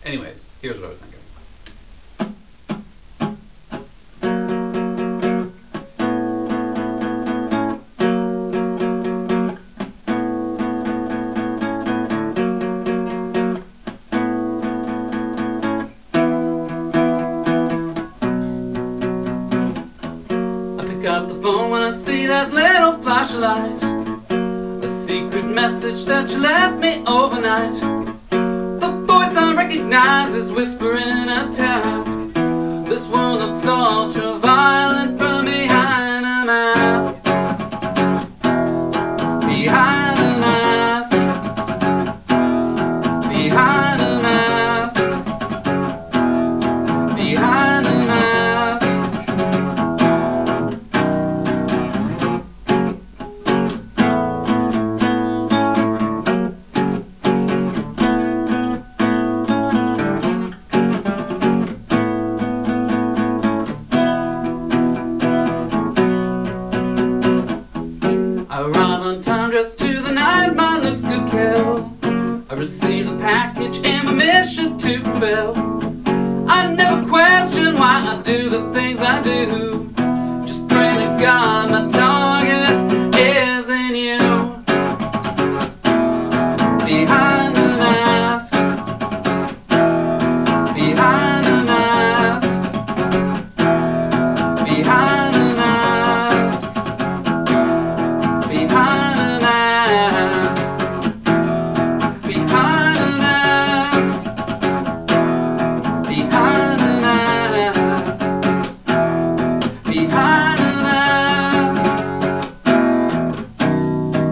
Anyways, here's what I was thinking. Pick up the phone when I see that little flashlight, a secret message that you left me overnight. The voice I recognize is whispering a task. This world looks ultra violent from behind a mask. Behind a mask. Behind a mask. Behind a mask. I arrive on time dressed to the nines, my looks could kill. I receive the package and my mission to fulfill. I never question why I do the things I do. Just pray to God my target isn't you. Behind the mask. Behind the mask. Behind the mask. Behind the mask. Behind the mask. Behind the mask. Behind the mask.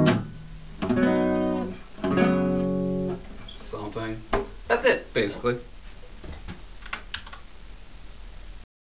Something. That's it, basically.